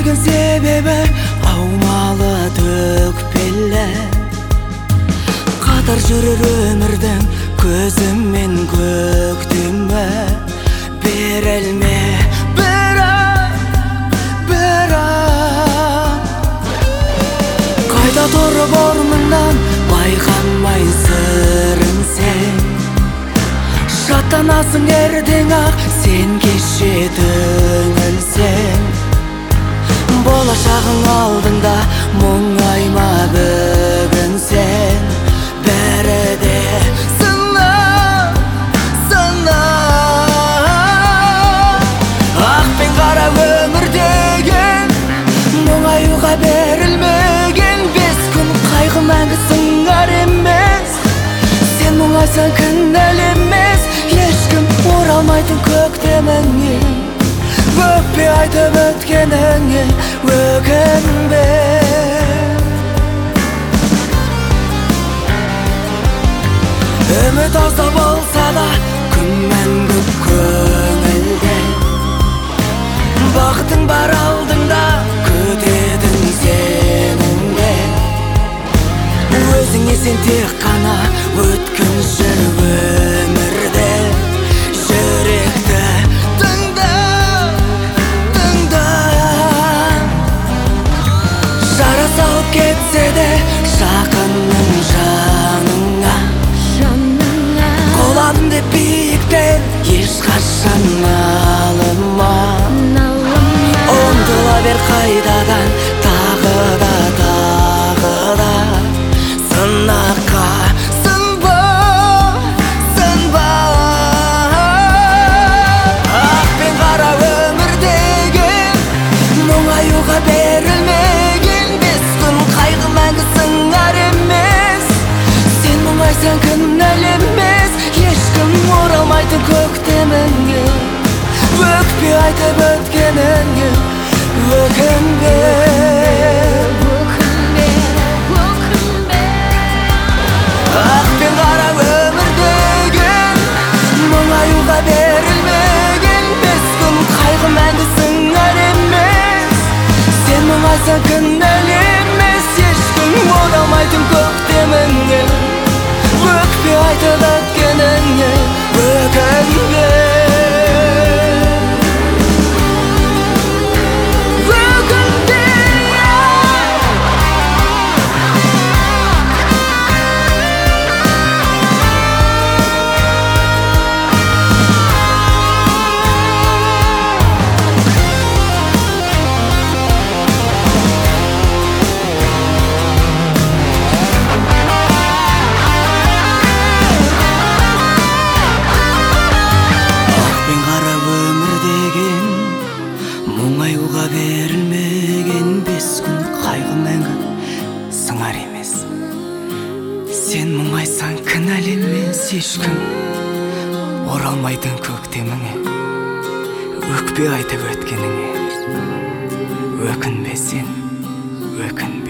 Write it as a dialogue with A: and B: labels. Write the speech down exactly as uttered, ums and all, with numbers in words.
A: Өзгерген себебі аумалы төкпелі, қатар жүрер өмірдің көзіммен көктемі. Берелме бірақ, бірақ қайда тұрып орныңнан байқамай сырын сен. Шаттанасың ертең ақ сен кеше түңілсең. Болашағың алдыңда мұңайма бүгін сен. Бәрі де сынақ, сынақ. Ақ пен қара өмір деген мұңаюға берілмеген. Бес күн қайғы мәңгі сыңар емес. Сен мұңайсаң кінәлі емес. Ешкім оралмайтын көктеміңе, өкпе айтып өткеніңе өкінбе. Үміт азда болса да күмәнді көңілде, бақытың бар алдыңда күтетін сеніңде. Өзіңе сен тек қана өткінші өмірде. Жүректі тыңда, тыңда. Жара салып кетсе де жақынның жаныңа, қоладым деп биіктен ешқашан алынма. Ұмтыла бер қайдадан тағы да, тағы да. Сынаққа сынба, сынба. Ақ пен қара өмір деген мұңаюға берілмеген. Бес күн қайғы мәңгі сыңар емес. Сен мұңайсаң кінәлі емес. Ешкім оралмайтын көктеміңе, өкпе айтып өткеніңе өкінбе. Ақ пен қара өмір деген мұңаюға берілмеген. Бес күн қайғы мәңгі сыңар емес. Сен мұңайсаң кінәлі емес. Ешкім оралмайтын көктеміңе, өкпе айтып өткеніңе өкінбе. Мұңаюға берілмеген. Бес күн қайғы мәңгі сыңар емес. Сен мұңайсаң кінәлі емес. Ешкім оралмайтын көктеміңе, өкпе айтып өткеніңе өкінбе. Сен өкінбе.